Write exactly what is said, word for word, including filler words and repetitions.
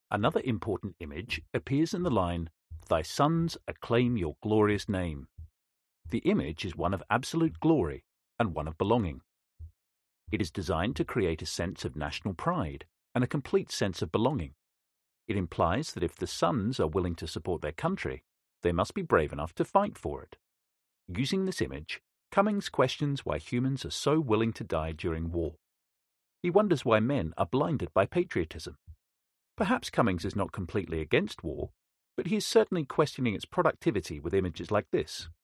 Another important image appears in the line, "Thy sons acclaim your glorious name." The image is one of absolute glory and one of belonging. It is designed to create a sense of national pride and a complete sense of belonging. It implies that if the sons are willing to support their country, they must be brave enough to fight for it. Using this image, Cummings questions why humans are so willing to die during war. He wonders why men are blinded by patriotism. Perhaps Cummings is not completely against war, but he is certainly questioning its productivity with images like this.